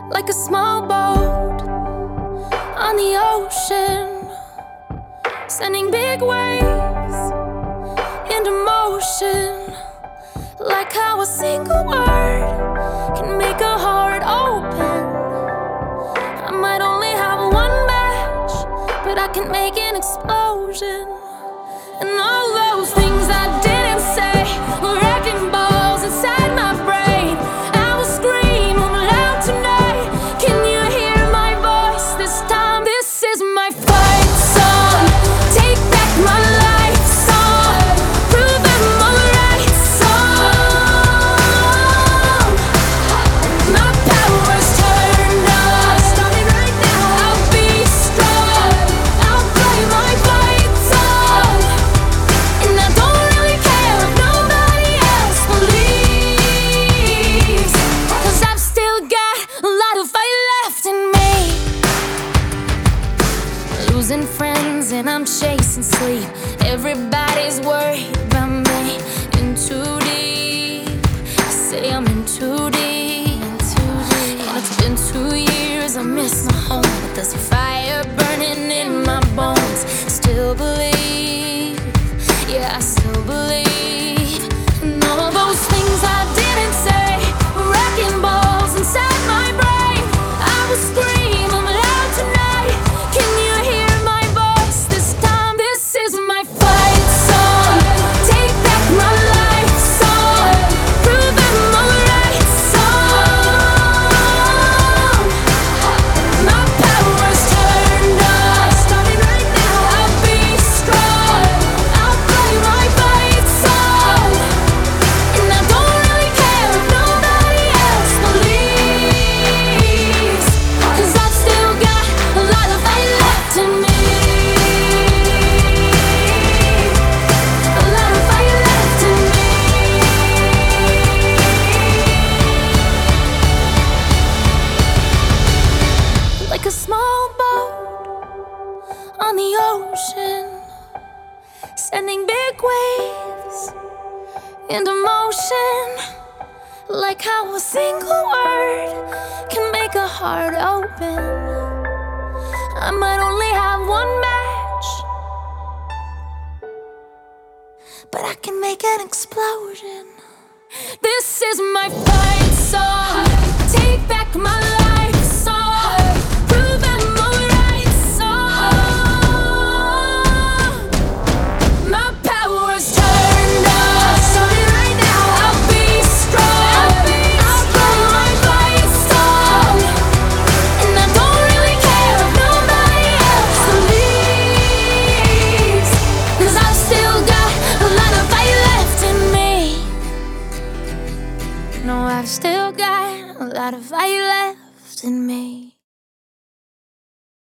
like a small boat on the ocean, sending big waves into motion, like how a single word can make a heart open. I might only have one match, but I can make an explosion. And all those things I didn't say were wrecking balls inside my brain. I will scream loud tonight. Can you hear my voice this time? This is my fight song. Take back my life song. Prove I'm alright song. My power's turned on. Starting right now. I'll be strong. I'll play my fight song. And I don't really care if nobody else believes, 'cause I've still got a lot of fight left in me. Losing friends and I'm chasing sleep. Everybody's worried about me. In too deep. I say I'm in too deep. And it's been 2 years, I miss my home, but there's a fire burning in my bones. Still believe, yeah, I still believe. And all those things I didn't say were wrecking balls inside my brain. I will scream loud tonight. Can you hear my voice this time? This is my fight song. Take back my life song. Prove I'm alright song. My power's turned on. Starting right now. I'll be strong. I'll play my fight song. And I don't really care if nobody else believes, 'cause I've still got a lot of fight left in me. A lot of fight left in me. Like a small boat on the ocean, sending big waves into motion, like how a single word can make a heart open. I might only have one match, but I can make an explosion. This is my fight song. Take back my life song. Prove I'm alright song. My power's turned on. Starting right now. I'll be strong. I'll play my fight song. And I don't really care if nobody else believes, 'cause I've still got a lot of fight left in me. No, I've still got a lot of fight left in me.